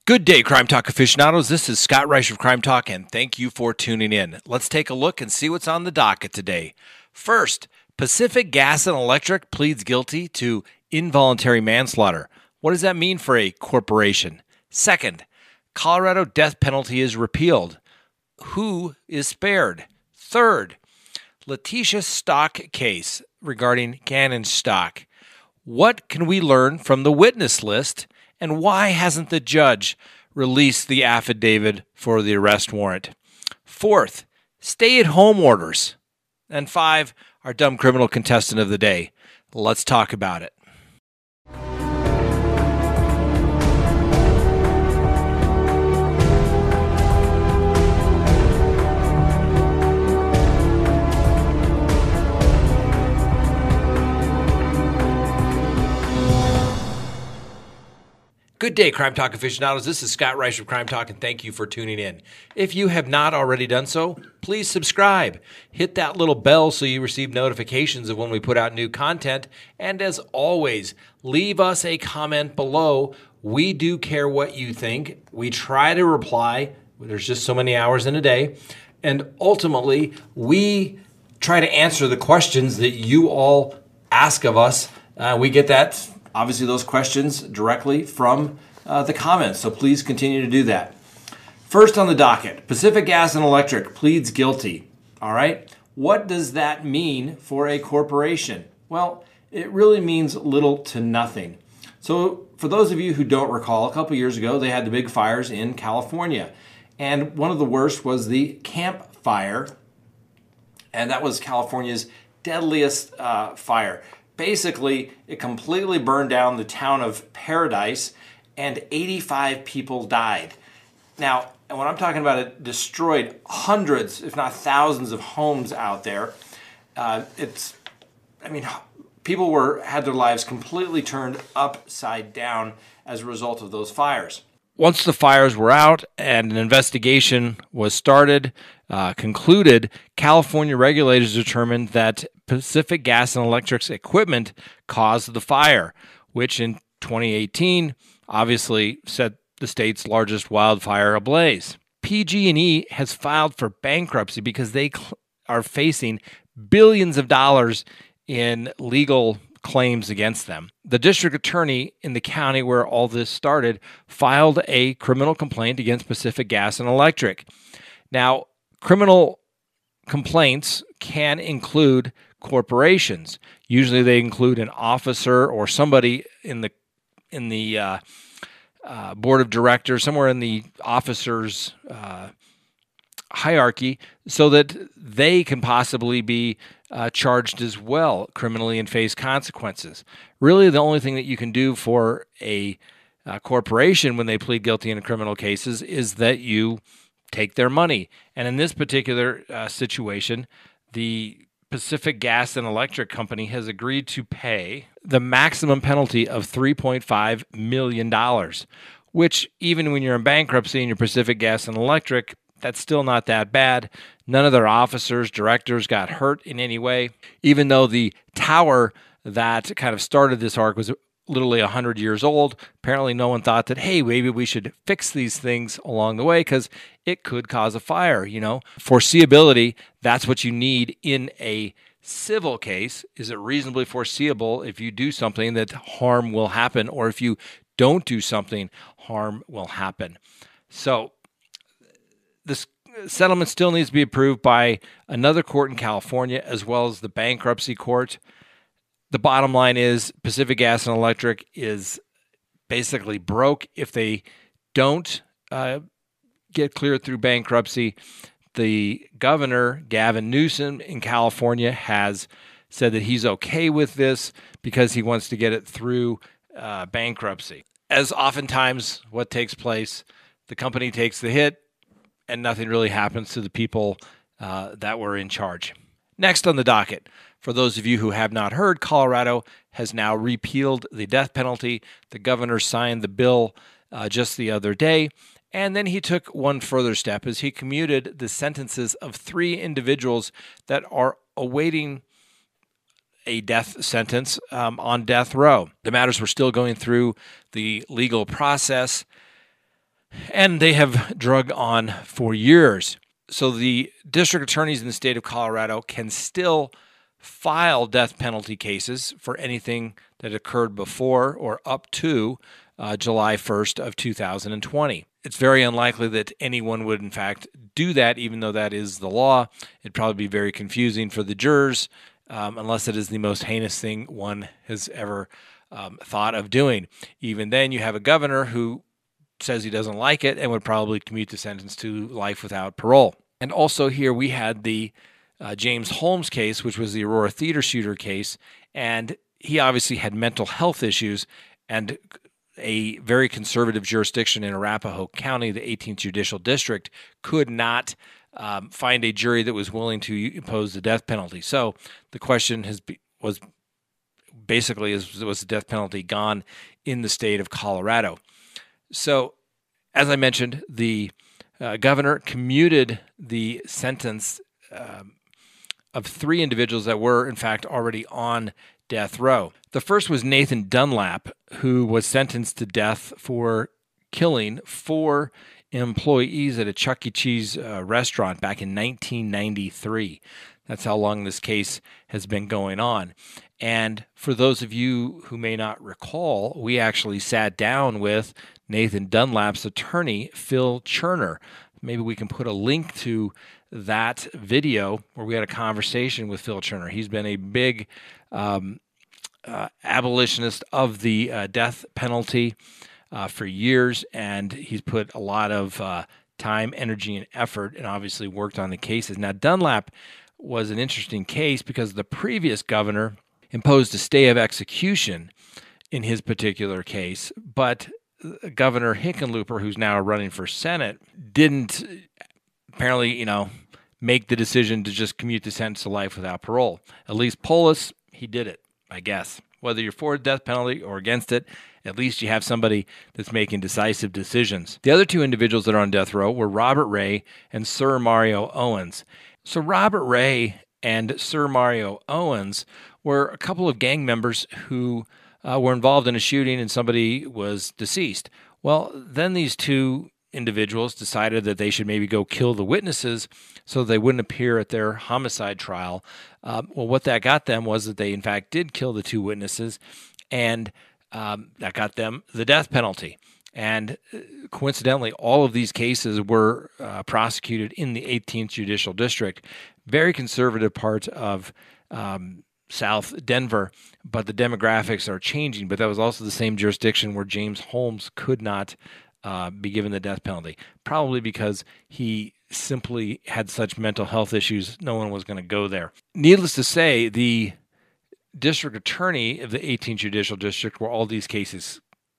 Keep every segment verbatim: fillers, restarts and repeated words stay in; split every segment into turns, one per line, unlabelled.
Good day, Crime Talk aficionados. This is Scott Reich of Crime Talk, and thank you for tuning in. Let's take a look and see what's on the docket today. First, Pacific Gas and Electric pleads guilty to involuntary manslaughter. What does that mean for a corporation? Second, Colorado death penalty is repealed. Who is spared? Third, Letitia Stock case regarding Gannon stock. What can we learn from the witness list? And why hasn't the judge released the affidavit for the arrest warrant? Fourth, stay-at-home orders. And five, our dumb criminal contestant of the day. Let's talk about it. Good day, Crime Talk aficionados. This is Scott Reich of Crime Talk, and thank you for tuning in. If you have not already done so, please subscribe. Hit that little bell so you receive notifications of when we put out new content. And as always, leave us a comment below. We do care what you think. We try to reply. There's just so many hours in a day. And ultimately, we try to answer the questions that you all ask of us. Uh, we get that. Obviously, those questions directly from uh, the comments, so please continue to do that. First on the docket, Pacific Gas and Electric pleads guilty. All right, what does that mean for a corporation? Well, it really means little to nothing. So for those of you who don't recall, a couple years ago, they had the big fires in California. And one of the worst was the Camp Fire, and that was California's deadliest uh, fire. Basically, it completely burned down the town of Paradise, and eighty-five people died. Now, and when I'm talking about it, destroyed hundreds, if not thousands, of homes out there. Uh, it's, I mean, people were had their lives completely turned upside down as a result of those fires. Once the fires were out and an investigation was started, uh, concluded, California regulators determined that Pacific Gas and Electric's equipment caused the fire, which in twenty eighteen obviously set the state's largest wildfire ablaze. P G and E has filed for bankruptcy because they cl- are facing billions of dollars in legal claims against them. The district attorney in the county where all this started filed a criminal complaint against Pacific Gas and Electric. Now, criminal complaints can include corporations. Usually they include an officer or somebody in the in the uh, uh, board of directors, somewhere in the officers' uh, hierarchy, so that they can possibly be uh, charged as well criminally and face consequences. Really, the only thing that you can do for a, a corporation when they plead guilty in criminal cases is that you take their money. And in this particular uh, situation, the Pacific Gas and Electric Company has agreed to pay the maximum penalty of three point five million dollars, which even when you're in bankruptcy and you're Pacific Gas and Electric, that's still not that bad. None of their officers, directors got hurt in any way, even though the tower that kind of started this arc was literally one hundred years old. Apparently no one thought that, hey, maybe we should fix these things along the way because it could cause a fire, you know. Foreseeability, that's what you need in a civil case. Is it reasonably foreseeable if you do something that harm will happen, or if you don't do something, harm will happen? So this settlement still needs to be approved by another court in California as well as the bankruptcy court. The bottom line is Pacific Gas and Electric is basically broke if they don't uh, get cleared through bankruptcy. The governor, Gavin Newsom in California, has said that he's okay with this because he wants to get it through uh, bankruptcy. As oftentimes what takes place, the company takes the hit and nothing really happens to the people uh, that were in charge. Next on the docket, for those of you who have not heard, Colorado has now repealed the death penalty. The governor signed the bill uh, just the other day, and then he took one further step as he commuted the sentences of three individuals that are awaiting a death sentence um, on death row. The matters were still going through the legal process. and they have drug on for years. So the district attorneys in the state of Colorado can still file death penalty cases for anything that occurred before or up to uh, July first of two thousand twenty. It's very unlikely that anyone would, in fact, do that, even though that is the law. It'd probably be very confusing for the jurors, um, unless it is the most heinous thing one has ever um, thought of doing. Even then, you have a governor who says he doesn't like it and would probably commute the sentence to life without parole. And also here we had the uh, James Holmes case, which was the Aurora theater shooter case, and he obviously had mental health issues, and a very conservative jurisdiction in Arapahoe County, the eighteenth Judicial District, could not um, find a jury that was willing to impose the death penalty. So the question has be, was basically, is, was the death penalty gone in the state of Colorado? So, as I mentioned, the uh, governor commuted the sentence um, of three individuals that were, in fact, already on death row. The first was Nathan Dunlap, who was sentenced to death for killing four employees at a Chuck E. Cheese uh, restaurant back in nineteen ninety-three. That's how long this case has been going on. And for those of you who may not recall, we actually sat down with Nathan Dunlap's attorney, Phil Cherner. Maybe we can put a link to that video where we had a conversation with Phil Cherner. He's been a big um, uh, abolitionist of the uh, death penalty uh, for years, and he's put a lot of uh, time, energy, and effort, and obviously worked on the cases. Now, Dunlap was an interesting case because the previous governor imposed a stay of execution in his particular case, but Governor Hickenlooper, who's now running for Senate, didn't apparently, you know, make the decision to just commute the sentence to life without parole. At least Polis, he did it, I guess. Whether you're for the death penalty or against it, at least you have somebody that's making decisive decisions. The other two individuals that are on death row were Robert Ray and Sir Mario Owens. So Robert Ray and Sir Mario Owens were a couple of gang members who uh, were involved in a shooting and somebody was deceased. Well, then these two individuals decided that they should maybe go kill the witnesses so they wouldn't appear at their homicide trial. Uh, well, what that got them was that they, in fact, did kill the two witnesses, and um, that got them the death penalty. And coincidentally, all of these cases were uh, prosecuted in the eighteenth Judicial District, very conservative part of um, South Denver, but the demographics are changing. But that was also the same jurisdiction where James Holmes could not uh, be given the death penalty, probably because he simply had such mental health issues, no one was going to go there. Needless to say, the district attorney of the eighteenth Judicial District, where all these cases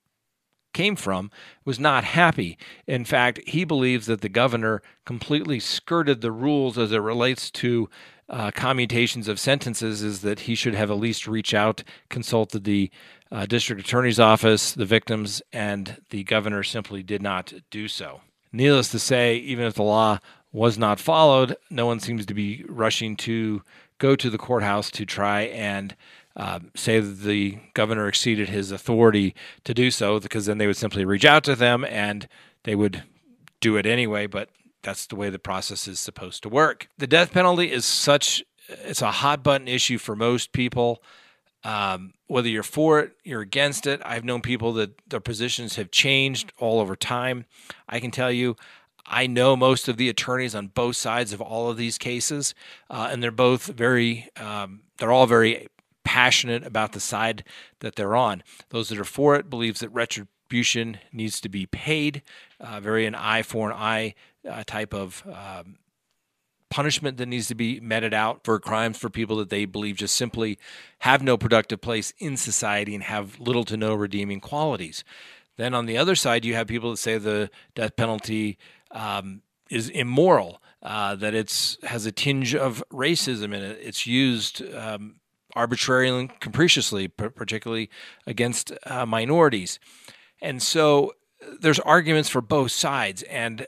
came from, was not happy. In fact, he believes that the governor completely skirted the rules as it relates to uh, commutations of sentences, is that he should have at least reached out, consulted the uh, district attorney's office, the victims, and the governor simply did not do so. Needless to say, even if the law was not followed, no one seems to be rushing to go to the courthouse to try and Uh, say that the governor exceeded his authority to do so, because then they would simply reach out to them and they would do it anyway, but that's the way the process is supposed to work. The death penalty is such, it's a hot button issue for most people. Um, whether you're for it, you're against it. I've known people that their positions have changed all over time. I can tell you, I know most of the attorneys on both sides of all of these cases, uh, and they're both very, um, they're all very passionate about the side that they're on. Those that are for it believes that retribution needs to be paid, uh, very an eye for an eye uh, type of um, punishment that needs to be meted out for crimes for people that they believe just simply have no productive place in society and have little to no redeeming qualities. Then on the other side, you have people that say the death penalty um, is immoral, uh, that it's has a tinge of racism in it. It's used um, arbitrarily and capriciously, particularly against uh, minorities. And so there's arguments for both sides, and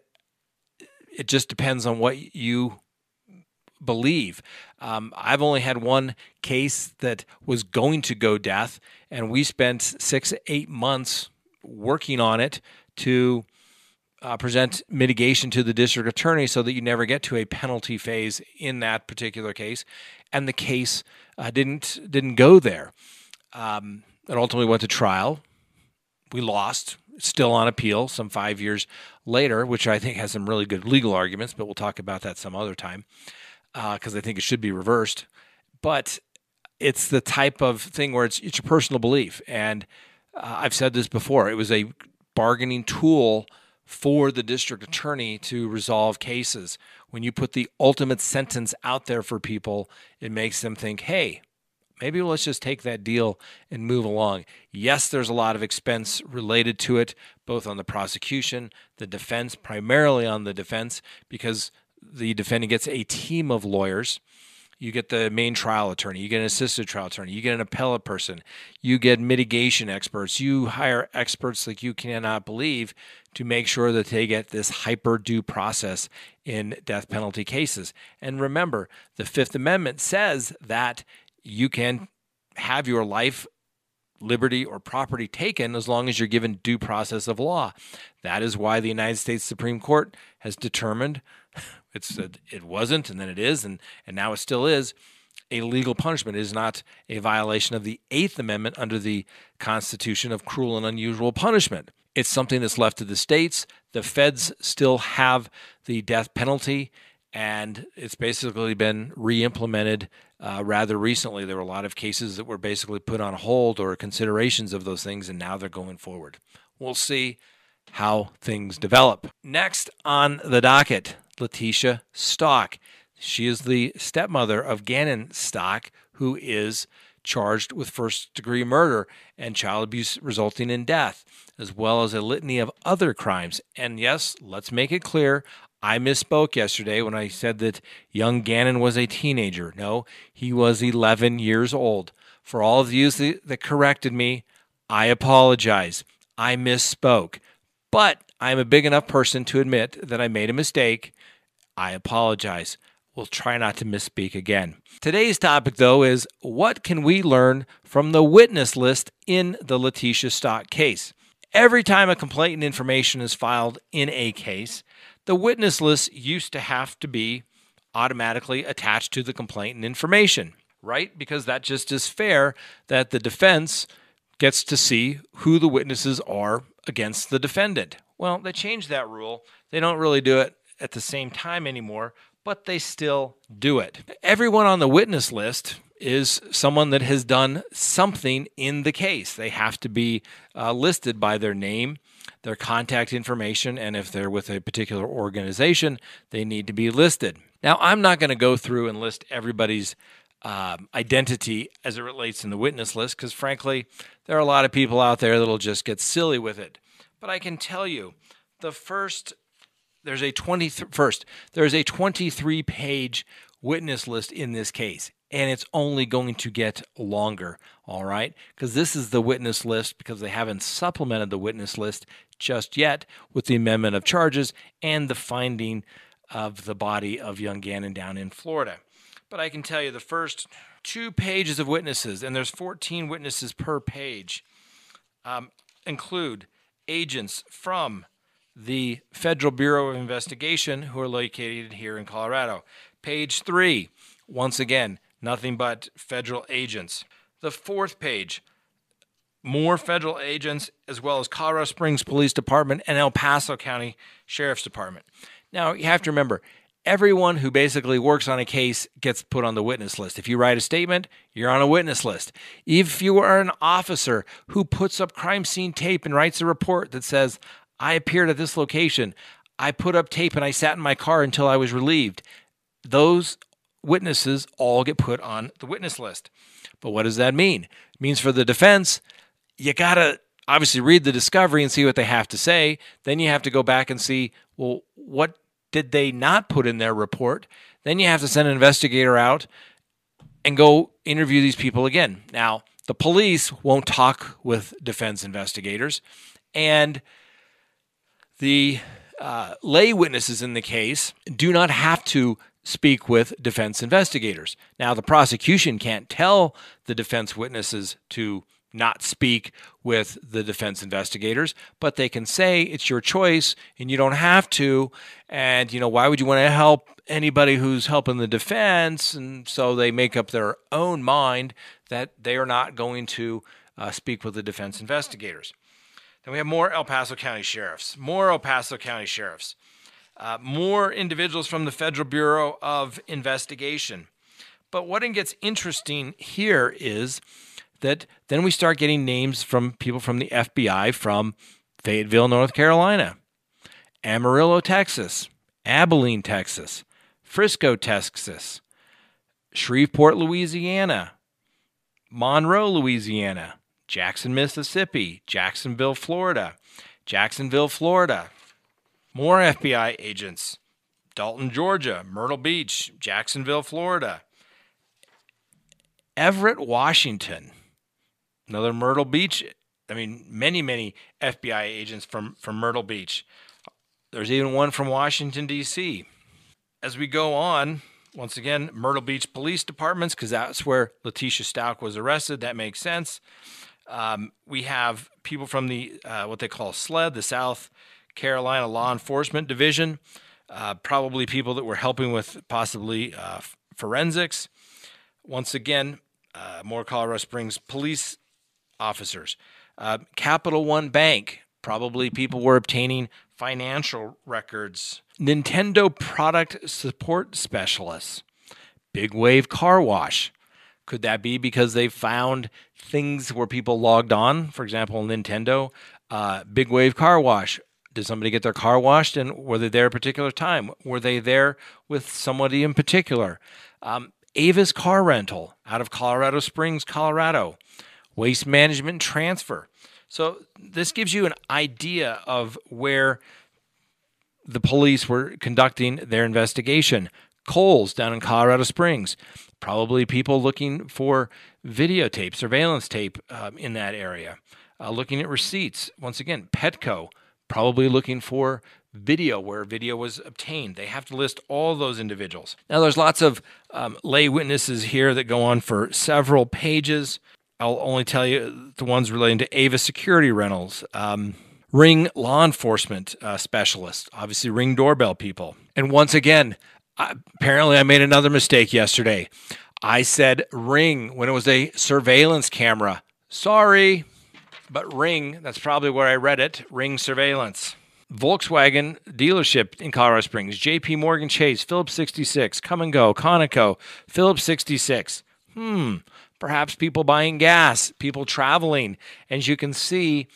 it just depends on what you believe. Um, I've only had one case that was going to go death, and we spent six, eight months working on it to uh, present mitigation to the district attorney so that you never get to a penalty phase in that particular case. And the case uh, didn't didn't go there. Um, it ultimately went to trial. We lost. It's still on appeal some five years later, which I think has some really good legal arguments, but we'll talk about that some other time because uh, I think it should be reversed. But it's the type of thing where it's, it's your personal belief. And uh, I've said this before. It was a bargaining tool for the district attorney to resolve cases. When you put the ultimate sentence out there for people, it makes them think, hey, maybe let's just take that deal and move along. Yes, there's a lot of expense related to it, both on the prosecution, the defense, primarily on the defense, because the defendant gets a team of lawyers. You get the main trial attorney, you get an assistant trial attorney, you get an appellate person, you get mitigation experts, you hire experts like you cannot believe to make sure that they get this hyper due process in death penalty cases. And remember, the Fifth Amendment says that you can have your life, liberty, or property taken as long as you're given due process of law. That is why the United States Supreme Court has determined it's it wasn't, and then it is, and, and now it still is, a legal punishment. It is not a violation of the Eighth Amendment under the Constitution of cruel and unusual punishment. It's something that's left to the states. The feds still have the death penalty, and it's basically been re-implemented uh, rather recently. There were a lot of cases that were basically put on hold or considerations of those things, and now they're going forward. We'll see how things develop. Next on the docket, Letitia Stock. She is the stepmother of Gannon Stock, who is charged with first-degree murder and child abuse resulting in death, as well as a litany of other crimes. And yes, let's make it clear, I misspoke yesterday when I said that young Gannon was a teenager. No, he was eleven years old. For all of you that corrected me, I apologize. I misspoke. But I'm a big enough person to admit that I made a mistake. I apologize. We'll try not to misspeak again. Today's topic, though, is what can we learn from the witness list in the Letitia Stock case? Every time a complaint and information is filed in a case, the witness list used to have to be automatically attached to the complaint and information, right? Because that just is fair that the defense gets to see who the witnesses are against the defendant. Well, they changed that rule. They don't really do it at the same time anymore, but they still do it. Everyone on the witness list is someone that has done something in the case. They have to be uh, listed by their name, their contact information, and if they're with a particular organization, they need to be listed. Now, I'm not going to go through and list everybody's um, identity as it relates in the witness list because, frankly, there are a lot of people out there that'll just get silly with it. But I can tell you, the first there's a twenty first there's a twenty-three page witness list in this case, and it's only going to get longer. All right, because this is the witness list because they haven't supplemented the witness list just yet with the amendment of charges and the finding of the body of young Gannon down in Florida. But I can tell you the first two pages of witnesses, and there's fourteen witnesses per page, um, include agents from the Federal Bureau of Investigation who are located here in Colorado. Page three, once again, nothing but federal agents. The fourth page, more federal agents as well as Colorado Springs Police Department and El Paso County Sheriff's Department. Now, you have to remember, everyone who basically works on a case gets put on the witness list. If you write a statement, you're on a witness list. If you are an officer who puts up crime scene tape and writes a report that says, I appeared at this location, I put up tape and I sat in my car until I was relieved, those witnesses all get put on the witness list. But what does that mean? It means for the defense, you got to obviously read the discovery and see what they have to say. Then you have to go back and see, well, what did they not put in their report? Then you have to send an investigator out and go interview these people again. Now, the police won't talk with defense investigators, and the uh, lay witnesses in the case do not have to speak with defense investigators. Now, the prosecution can't tell the defense witnesses to not speak with the defense investigators, but they can say it's your choice and you don't have to. And, you know, why would you want to help anybody who's helping the defense? And so they make up their own mind that they are not going to uh, speak with the defense investigators. Then we have more El Paso County sheriffs, more El Paso County sheriffs, uh, more individuals from the Federal Bureau of Investigation. But what gets interesting here is that then we start getting names from people from the F B I from Fayetteville, North Carolina, Amarillo, Texas, Abilene, Texas, Frisco, Texas, Shreveport, Louisiana, Monroe, Louisiana, Jackson, Mississippi, Jacksonville, Florida, Jacksonville, Florida. More F B I agents, Dalton, Georgia, Myrtle Beach, Jacksonville, Florida, Everett, Washington, another Myrtle Beach. I mean, many, many F B I agents from, from Myrtle Beach. There's even one from Washington, D C As we go on, once again, Myrtle Beach Police Departments, because that's where Letitia Stout was arrested. That makes sense. Um, we have people from the uh, what they call SLED, the South Carolina Law Enforcement Division, uh, probably people that were helping with possibly uh, forensics. Once again, uh, more Colorado Springs police officers. Uh, Capital One Bank, probably people were obtaining financial records. Nintendo Product Support Specialists. Big Wave Car Wash. Could that be because they found things where people logged on? For example, Nintendo, uh, Big Wave Car Wash. Did somebody get their car washed, and were they there at a particular time? Were they there with somebody in particular? Um, Avis Car Rental out of Colorado Springs, Colorado. Waste Management Transfer. So this gives you an idea of where the police were conducting their investigation. Kohl's down in Colorado Springs. Probably people looking for videotape, surveillance tape um, in that area. Uh, looking at receipts. Once again, Petco, probably looking for video where video was obtained. They have to list all those individuals. Now, there's lots of um, lay witnesses here that go on for several pages. I'll only tell you the ones relating to Avis Security Rentals, um, Ring Law Enforcement uh, Specialists, obviously Ring doorbell people. And once again, I, apparently I made another mistake yesterday. I said Ring when it was a surveillance camera. Sorry, but Ring, that's probably where I read it, Ring Surveillance. Volkswagen dealership in Colorado Springs, J P Morgan Chase, Phillips sixty-six, Come and Go, Conoco, Phillips sixty-six. Hmm, perhaps people buying gas, people traveling. As you can see,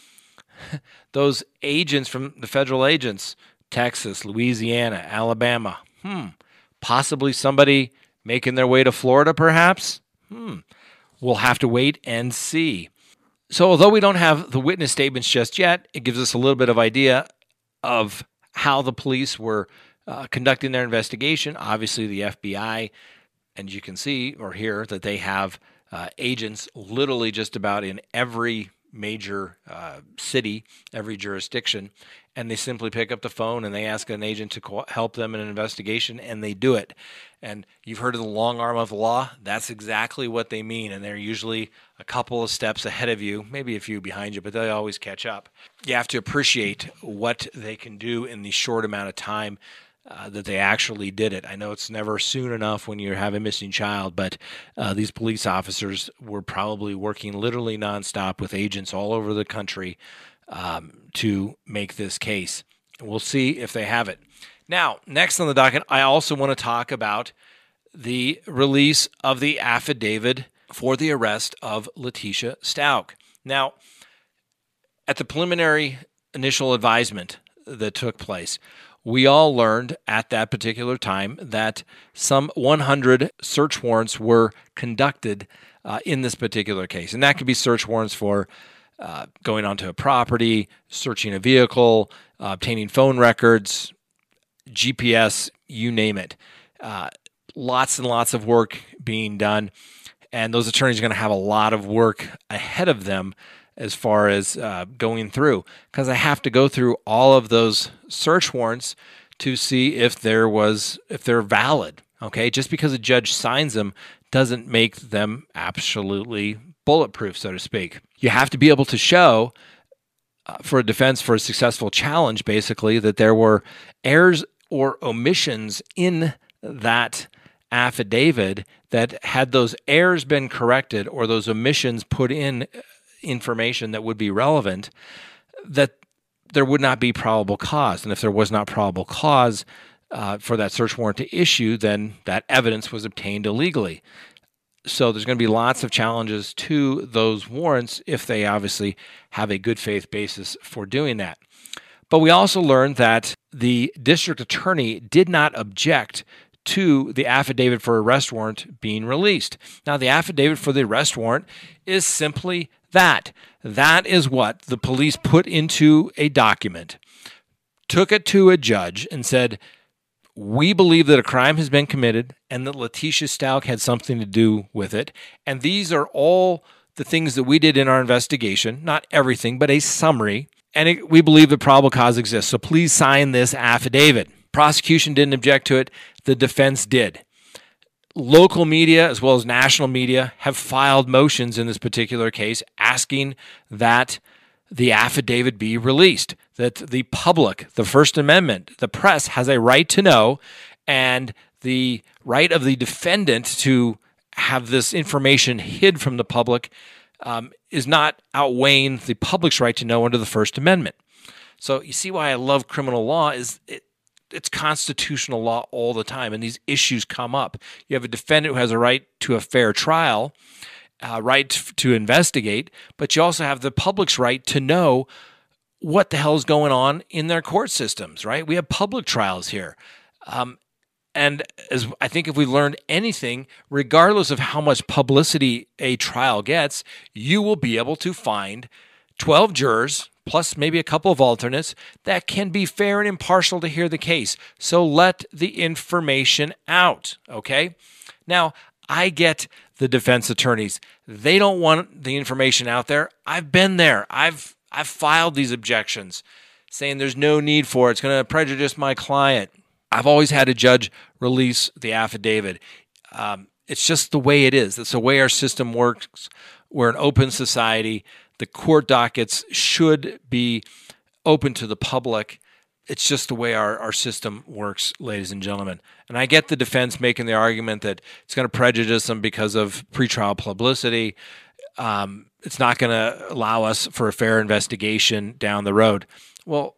those agents from the federal agents, Texas, Louisiana, Alabama. Hmm, possibly somebody making their way to Florida, perhaps? Hmm, we'll have to wait and see. So although we don't have the witness statements just yet, it gives us a little bit of idea of how the police were uh, conducting their investigation. Obviously, the F B I, and you can see or hear that they have uh, agents literally just about in every major uh, city, every jurisdiction, and they simply pick up the phone and they ask an agent to co- help them in an investigation, and they do it. And you've heard of the long arm of the law. That's exactly what they mean, and they're usually a couple of steps ahead of you, maybe a few behind you, but they always catch up. You have to appreciate what they can do in the short amount of time uh, that they actually did it. I know it's never soon enough when you have a missing child, but uh, these police officers were probably working literally nonstop with agents all over the country um, to make this case. We'll see if they have it. Now, next on the docket, I also want to talk about the release of the affidavit for the arrest of Letitia Stout. Now, at the preliminary initial advisement that took place, we all learned at that particular time that some one hundred search warrants were conducted uh, in this particular case. And that could be search warrants for uh, going onto a property, searching a vehicle, uh, obtaining phone records, G P S, you name it. Uh, lots and lots of work being done. And those attorneys are going to have a lot of work ahead of them as far as uh, going through, because I have to go through all of those search warrants to see if there was, if they're valid. Okay, just because a judge signs them doesn't make them absolutely bulletproof, so to speak. You have to be able to show uh, for a defense, for a successful challenge, basically, that there were errors or omissions in that affidavit that had those errors been corrected or those omissions put in information that would be relevant, that there would not be probable cause. And if there was not probable cause uh, for that search warrant to issue, then that evidence was obtained illegally. So there's going to be lots of challenges to those warrants if they obviously have a good faith basis for doing that. But we also learned that the district attorney did not object to the affidavit for arrest warrant being released. Now, the affidavit for the arrest warrant is simply that. That is what the police put into a document, took it to a judge, and said, we believe that a crime has been committed and that Letitia Stalk had something to do with it. And these are all the things that we did in our investigation, not everything, but a summary. And it, we believe that probable cause exists. So please sign this affidavit. Prosecution didn't object to it. The defense did. Local media as well as national media have filed motions in this particular case asking that the affidavit be released, that the public, the First Amendment, the press has a right to know, and the right of the defendant to have this information hid from the public um, is not outweighing the public's right to know under the First Amendment. So you see why I love criminal law is it, it's constitutional law all the time, and these issues come up. You have a defendant who has a right to a fair trial, uh, right to investigate, but you also have the public's right to know what the hell is going on in their court systems, right? We have public trials here. Um, and as I think if we learned anything, regardless of how much publicity a trial gets, you will be able to find twelve jurors, plus maybe a couple of alternates, that can be fair and impartial to hear the case. So let the information out, okay? Now, I get the defense attorneys. They don't want the information out there. I've been there. I've I've filed these objections saying there's no need for it. It's going to prejudice my client. I've always had a judge release the affidavit. Um, it's just the way it is. It's the way our system works. We're an open society. The court dockets should be open to the public. It's just the way our, our system works, ladies and gentlemen. And I get the defense making the argument that it's going to prejudice them because of pretrial publicity. Um, it's not going to allow us for a fair investigation down the road. Well,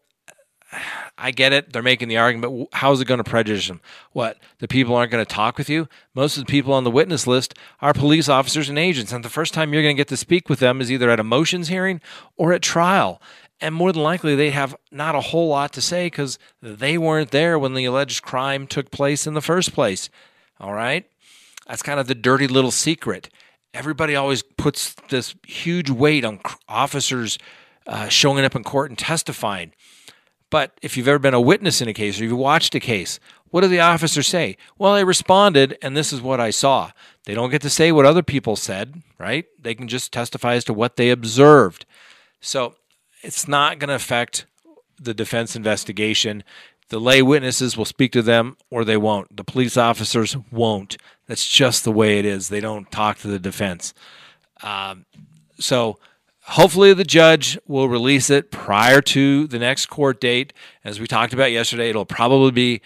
I get it. They're making the argument. How is it going to prejudice them? What? The people aren't going to talk with you? Most of the people on the witness list are police officers and agents. And the first time you're going to get to speak with them is either at a motions hearing or at trial. And more than likely, they have not a whole lot to say because they weren't there when the alleged crime took place in the first place. All right? That's kind of the dirty little secret. Everybody always puts this huge weight on officers uh, showing up in court and testifying. But if you've ever been a witness in a case or you've watched a case, what do the officers say? Well, I responded, and this is what I saw. They don't get to say what other people said, right? They can just testify as to what they observed. So it's not going to affect the defense investigation. The lay witnesses will speak to them or they won't. The police officers won't. That's just the way it is. They don't talk to the defense. Um, so hopefully the judge will release it prior to the next court date. As we talked about yesterday, it'll probably be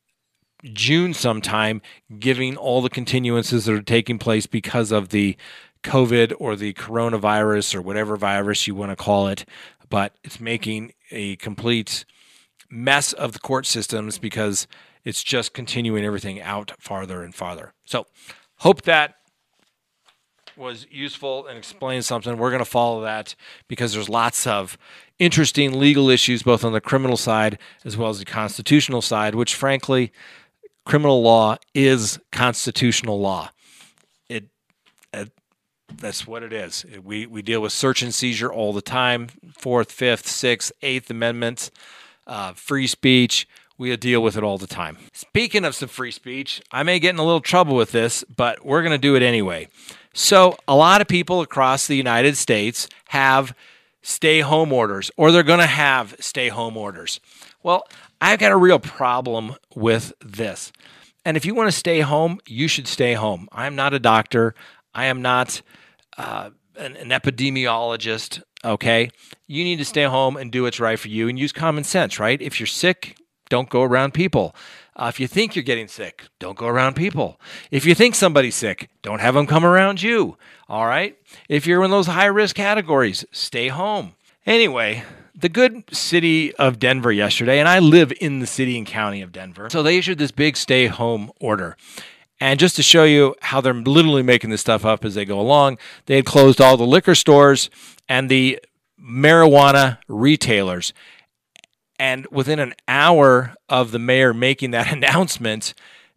June sometime, giving all the continuances that are taking place because of the COVID or the coronavirus or whatever virus you want to call it. But it's making a complete mess of the court systems because it's just continuing everything out farther and farther. So hope that was useful and explained something. We're going to follow that because there's lots of interesting legal issues both on the criminal side as well as the constitutional side, which frankly, criminal law is constitutional law. It, it that's what it is. We we deal with search and seizure all the time, Fourth, Fifth, Sixth, Eighth Amendments, uh, free speech. We deal with it all the time. Speaking of some free speech, I may get in a little trouble with this, but we're going to do it anyway. So a lot of people across the United States have stay-home orders, or they're going to have stay-home orders. Well, I've got a real problem with this. And if you want to stay home, you should stay home. I'm not a doctor. I am not uh, an, an epidemiologist, okay? You need to stay home and do what's right for you and use common sense, right? If you're sick, don't go around people. Uh, if you think you're getting sick, don't go around people. If you think somebody's sick, don't have them come around you, all right? If you're in those high-risk categories, stay home. Anyway, the good city of Denver yesterday, and I live in the city and county of Denver, so they issued this big stay-home order. And just to show you how they're literally making this stuff up as they go along, they had closed all the liquor stores and the marijuana retailers. And within an hour of the mayor making that announcement,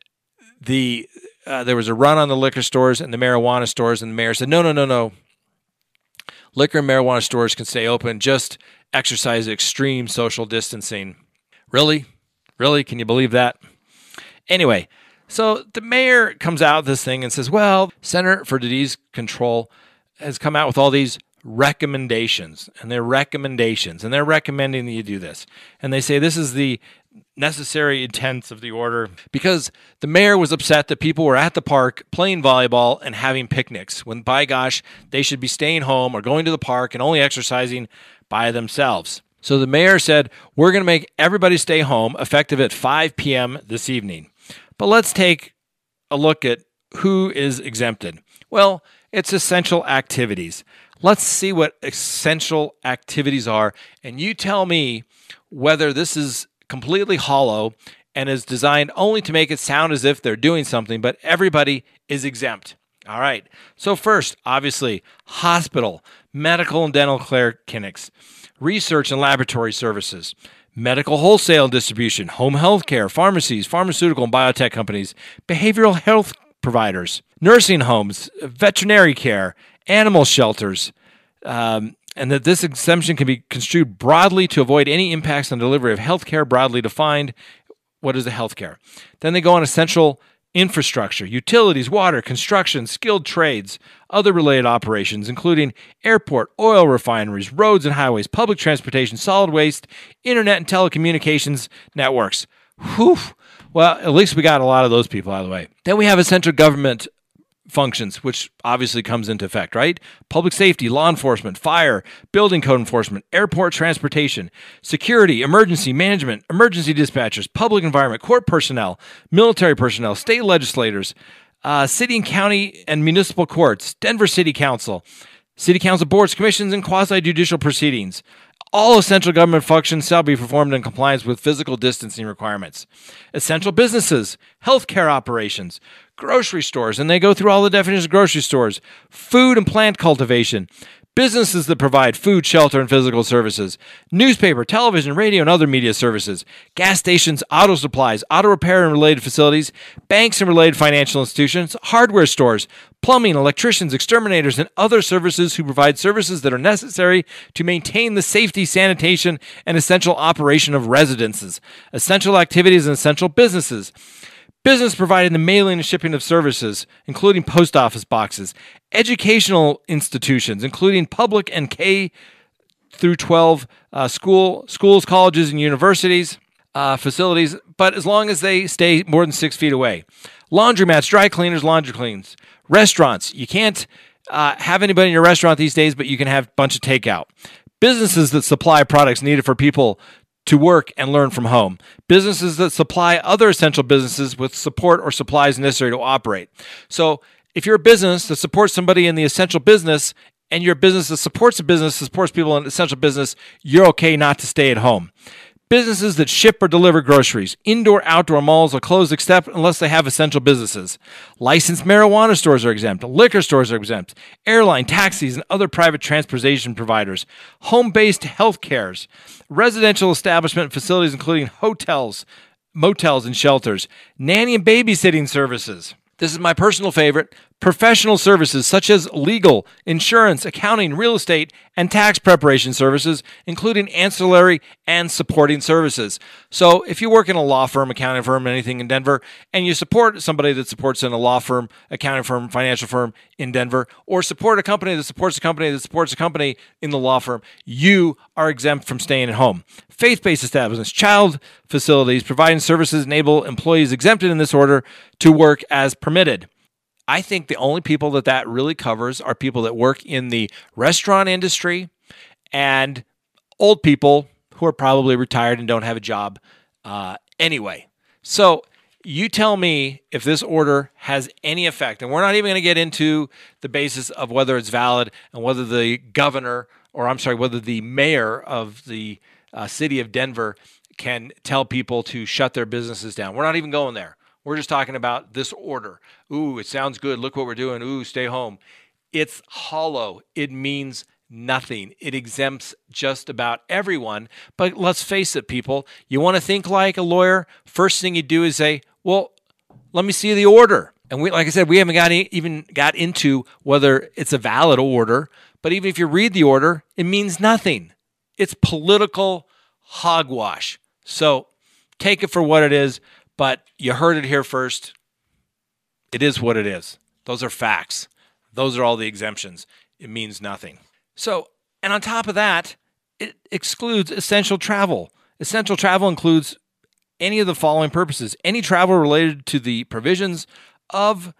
the uh, there was a run on the liquor stores and the marijuana stores, and the mayor said, no, no, no, no. Liquor and marijuana stores can stay open. Just exercise extreme social distancing. Really? Really? Can you believe that? Anyway, so the mayor comes out with this thing and says, well, Center for Disease Control has come out with all these recommendations, and they're recommendations, and they're recommending that you do this. And they say this is the necessary intent of the order because the mayor was upset that people were at the park playing volleyball and having picnics when, by gosh, they should be staying home or going to the park and only exercising by themselves. So the mayor said, we're going to make everybody stay home effective at five p.m. this evening. But let's take a look at who is exempted. Well, it's essential activities. Let's see what essential activities are, and you tell me whether this is completely hollow and is designed only to make it sound as if they're doing something, but everybody is exempt. All right. So first, obviously, hospital, medical and dental care clinics, research and laboratory services, medical wholesale distribution, home health care, pharmacies, pharmaceutical and biotech companies, behavioral health providers, nursing homes, veterinary care, animal shelters, um, and that this exemption can be construed broadly to avoid any impacts on delivery of health care, broadly defined. What is the health care? Then they go on essential infrastructure, utilities, water, construction, skilled trades, other related operations, including airport, oil refineries, roads and highways, public transportation, solid waste, internet and telecommunications networks. Whew. Well, at least we got a lot of those people out of the way. Then we have essential government functions, which obviously comes into effect, right? Public safety, law enforcement, fire, building code enforcement, airport transportation, security, emergency management, emergency dispatchers, public environment, court personnel, military personnel, state legislators, uh, city and county and municipal courts, Denver City Council, city council boards, commissions, and quasi-judicial proceedings. All essential government functions shall be performed in compliance with physical distancing requirements. Essential businesses, healthcare operations, grocery stores, and they go through all the definitions of grocery stores, food and plant cultivation, businesses that provide food, shelter, and physical services, newspaper, television, radio, and other media services, gas stations, auto supplies, auto repair and related facilities, banks and related financial institutions, hardware stores, plumbing, electricians, exterminators, and other services who provide services that are necessary to maintain the safety, sanitation, and essential operation of residences, essential activities, and essential businesses. Business providing the mailing and shipping of services, including post office boxes, educational institutions, including public and K through twelve uh, school schools, colleges, and universities, uh, facilities, but as long as they stay more than six feet away. Laundromats, dry cleaners, laundry cleans, restaurants. You can't uh, have anybody in your restaurant these days, but you can have a bunch of takeout. Businesses that supply products needed for people to work and learn from home. Businesses that supply other essential businesses with support or supplies necessary to operate. So if you're a business that supports somebody in the essential business and you're a business that supports a business that supports people in essential business, you're okay not to stay at home. Businesses that ship or deliver groceries, indoor, outdoor malls are closed except unless they have essential businesses. Licensed marijuana stores are exempt. Liquor stores are exempt. Airline, taxis, and other private transportation providers. Home-based health cares. Residential establishment facilities including hotels, motels, and shelters. Nanny and babysitting services. This is my personal favorite. Professional services such as legal, insurance, accounting, real estate, and tax preparation services, including ancillary and supporting services. So if you work in a law firm, accounting firm, anything in Denver, and you support somebody that supports in a law firm, accounting firm, financial firm in Denver, or support a company that supports a company that supports a company in the law firm, you are exempt from staying at home. Faith-based establishments, child facilities, providing services enable employees exempted in this order to work as permitted. I think the only people that that really covers are people that work in the restaurant industry and old people who are probably retired and don't have a job uh, anyway. So you tell me if this order has any effect. And we're not even going to get into the basis of whether it's valid and whether the governor, or I'm sorry, whether the mayor of the uh, city of Denver can tell people to shut their businesses down. We're not even going there. We're just talking about this order. Ooh, it sounds good. Look what we're doing. Ooh, stay home. It's hollow. It means nothing. It exempts just about everyone. But let's face it, people. You want to think like a lawyer? First thing you do is say, well, let me see the order. And we, like I said, we haven't got any, even got into whether it's a valid order. But even if you read the order, it means nothing. It's political hogwash. So take it for what it is. But you heard it here first. It is what it is. Those are facts. Those are all the exemptions. It means nothing. So, and on top of that, it excludes essential travel. Essential travel includes any of the following purposes. Any travel related to the provisions of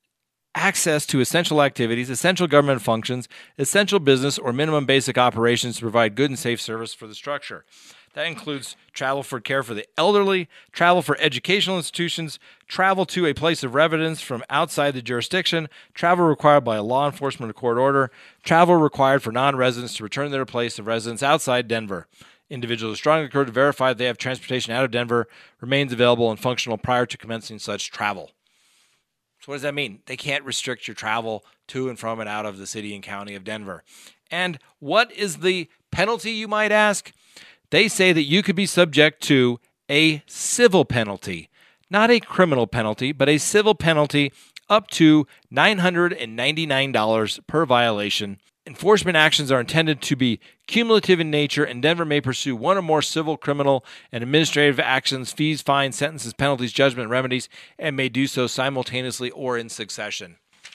access to essential activities, essential government functions, essential business, or minimum basic operations to provide good and safe service for the structure. That includes travel for care for the elderly, travel for educational institutions, travel to a place of residence from outside the jurisdiction, travel required by a law enforcement or court order, travel required for non-residents to return to their place of residence outside Denver. Individuals strongly encouraged to verify that they have transportation out of Denver remains available and functional prior to commencing such travel. So what does that mean? They can't restrict your travel to and from and out of the city and county of Denver. And what is the penalty, you might ask? They say that you could be subject to a civil penalty, not a criminal penalty, but a civil penalty up to nine hundred ninety-nine dollars per violation. Enforcement actions are intended to be cumulative in nature, and Denver may pursue one or more civil, criminal, and administrative actions, fees, fines, sentences, penalties, judgment, and remedies, and may do so simultaneously or in succession.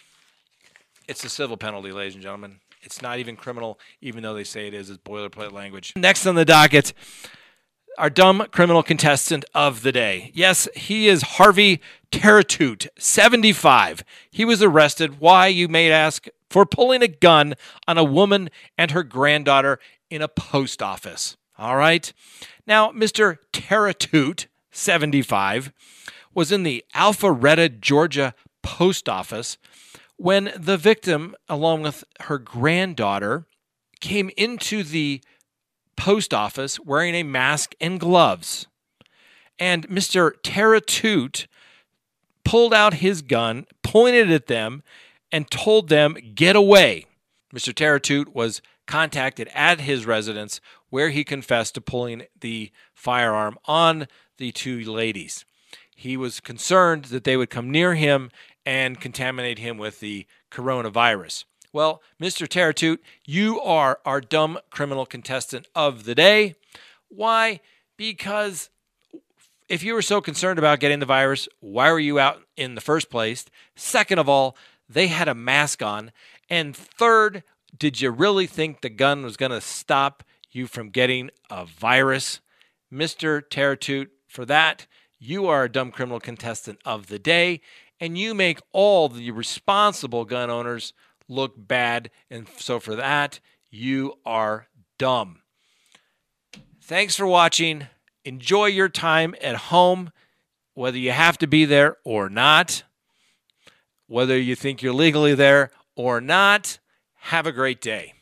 It's a civil penalty, ladies and gentlemen. It's not even criminal, even though they say it is. It's boilerplate language. Next on the docket, our dumb criminal contestant of the day. Yes, he is Harvey Terratute, seventy-five. He was arrested. Why, you may ask? For pulling a gun on a woman and her granddaughter in a post office. All right? Now, Mister Terratute, seventy-five, was in the Alpharetta, Georgia post office when the victim, along with her granddaughter, came into the post office wearing a mask and gloves. And Mister Terratute pulled out his gun, pointed at them, and told them, get away. Mister Terratute was contacted at his residence where he confessed to pulling the firearm on the two ladies. He was concerned that they would come near him and contaminate him with the coronavirus. Well, Mister Terratute, you are our dumb criminal contestant of the day. Why? Because if you were so concerned about getting the virus, why were you out in the first place? Second of all, they had a mask on. And third, did you really think the gun was going to stop you from getting a virus? Mister Terratute, for that, you are a dumb criminal contestant of the day, and you make all the responsible gun owners look bad. And so for that, you are dumb. Thanks for watching. Enjoy your time at home, whether you have to be there or not, whether you think you're legally there or not. Have a great day.